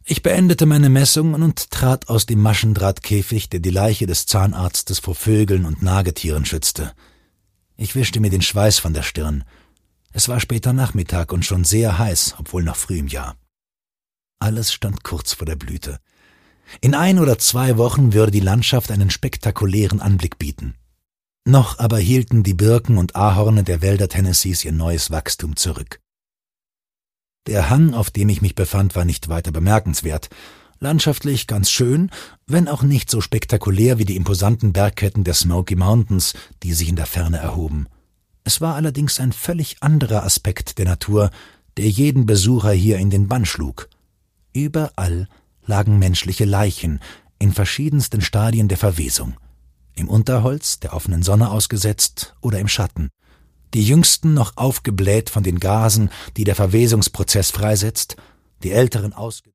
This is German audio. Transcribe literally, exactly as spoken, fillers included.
Ich beendete meine Messungen und trat aus dem Maschendrahtkäfig, der die Leiche des Zahnarztes vor Vögeln und Nagetieren schützte. Ich wischte mir den Schweiß von der Stirn. Es war später Nachmittag und schon sehr heiß, obwohl noch früh im Jahr. Alles stand kurz vor der Blüte. In ein oder zwei Wochen würde die Landschaft einen spektakulären Anblick bieten. Noch aber hielten die Birken und Ahorne der Wälder Tennessees ihr neues Wachstum zurück. Der Hang, auf dem ich mich befand, war nicht weiter bemerkenswert. Landschaftlich ganz schön, wenn auch nicht so spektakulär wie die imposanten Bergketten der Smoky Mountains, die sich in der Ferne erhoben. Es war allerdings ein völlig anderer Aspekt der Natur, der jeden Besucher hier in den Bann schlug. Überall lagen menschliche Leichen in verschiedensten Stadien der Verwesung. Im Unterholz, der offenen Sonne ausgesetzt oder im Schatten. Die jüngsten noch aufgebläht von den Gasen, die der Verwesungsprozess freisetzt, die älteren ausge